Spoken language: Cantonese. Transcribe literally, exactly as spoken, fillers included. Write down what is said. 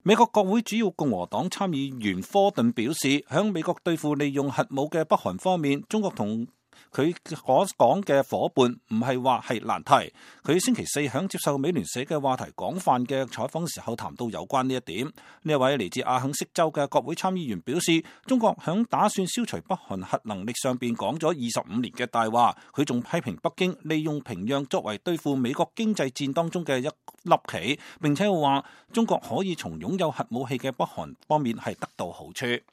美國國會主要共和黨參議員科頓表示，響美國對付利用核武嘅北韓方面，中國同佢所講嘅夥伴唔係話係難題。佢星期四響接受美聯社嘅話題廣泛嘅採訪時候談到有關呢一點。呢一位嚟自阿肯色州嘅國會參議員表示，中國響打算消除北韓核能力上邊講咗二十五年嘅大話。佢仲批評北京利用平壤作為對付美國經濟戰當中嘅一粒棋，並且話中國可以從擁有核武器嘅北韓方面係得到好處。